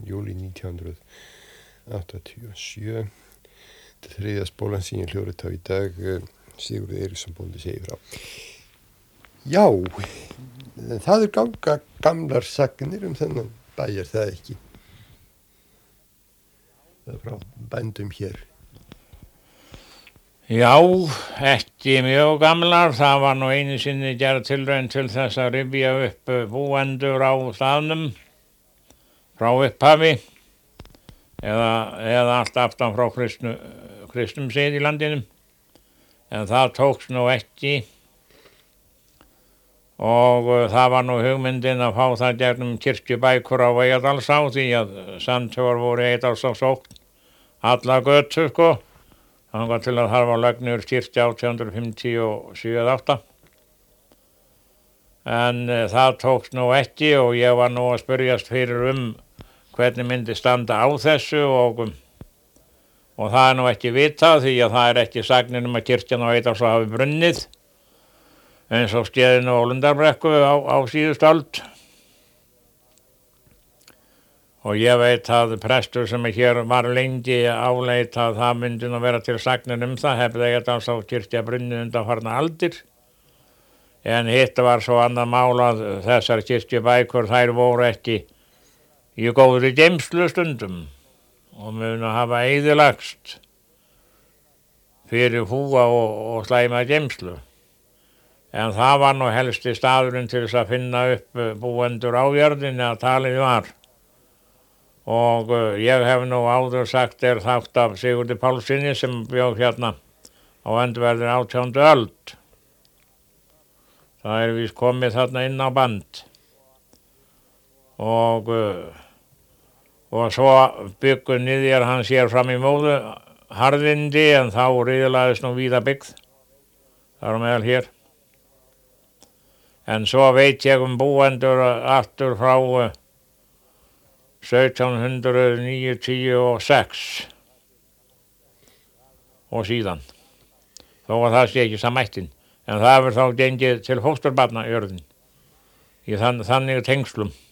júlí 1987. Þetta er þriðja spólan sem ég hljóðrit á í dag. Sigurður Eiríksson bóndi segir frá. Já, það ganga gamlar sagnir þennan bæ, það ekki? Það frá bændum hér. Já, ekki mjög gamlar. Það var nú einu sinni gerð tilraun til þess að rifja upp búendur á staðnum frá upphafi eða allt aftan frá kristnum sið í landinu. En það tókst nú ekki og það var nú hugmyndin að fá það gegnum kirkjubækur á Eyjadalsá því að sandhaugar voru Eyjadalsá sókn alla götu þangað til að þar var lögnur kirkja 1857-8. En það tókst nú ekki og ég var nú að spyrjast fyrir hvernig myndi standa á þessu og það er nú ekki vitað því að það er ekki sagnir að kirkjan á Eyjadalsá hafi brunnið eins og skeðinu á Lundarbrekku á síðustu öld. Og ég veit að prestur sem hér var lengi áleit að það myndi nú vera til sagnir það, hefði Eyjadalsá kirkja brunnið undanfarna aldir. En hitt var svo annað mál að þessar kirkjubækur þær voru ekki í góðri geymslu stundum og munu hafa eyðilagst fyrir húa og slæma geymslu. En það var nú helsti staðurinn til þess að finna upp búendur á jörðinni að talið var. Og ég hef nú áður sagt þátt af Sigurði Pálssyni sem bjó hérna á endurverðin 18. öld. Það er víst komið þarna inn á band. Og svo byggu niðjar hann sér fram í móðu harðindi en þá riðlaðist nú víða byggð. Það er meðal hér. En svo veit ég búendur aftur frá 1796 og síðan. Þó að það sé ekki samættin. En það hefur þá gengið til fósturbarna jörðin í þannig tengslum.